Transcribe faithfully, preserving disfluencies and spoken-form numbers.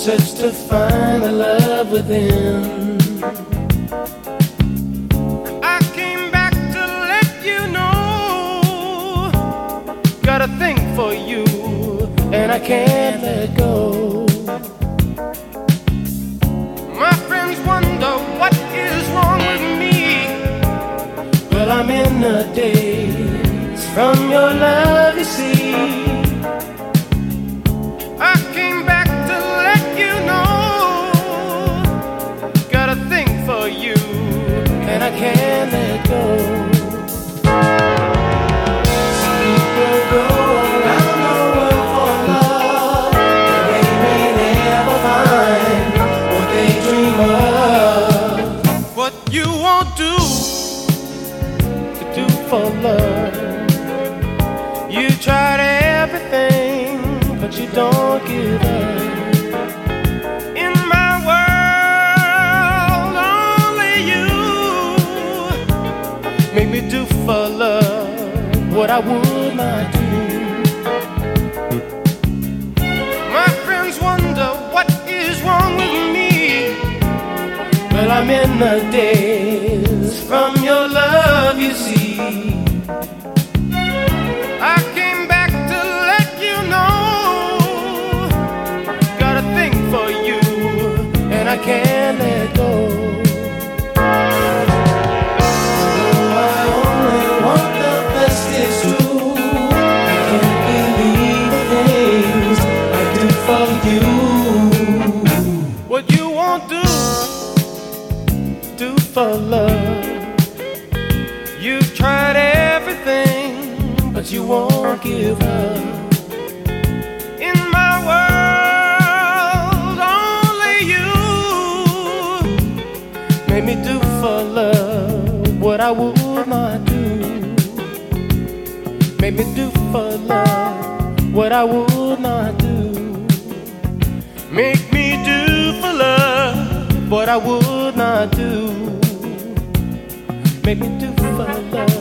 search to find the love within. I came back to let you know, got a thing for you, and I can't let go. My friends wonder what is wrong with me. Well, I'm in the daze from your love, you see. I came back to let you know, got a thing for you, and I can't let go. Some people go around the world for love, and they may never find what they dream of. What you won't do to do for love, you tried everything, but you don't give up. In my world, only you make me do for love what I would not do. My friends wonder what is wrong with me. Well, I'm in the daze from your love, you see. I came back to let you know, got a thing for you, and I can't let go. Though I only want the best, it's true. I can't believe the things I do for you. What you won't do, do for love. You've tried everything, but you won't give up. In my world, only you made me do for love what I would not do. Made me do for love what I would not do. Make me do for love what I would not do. Make me do for love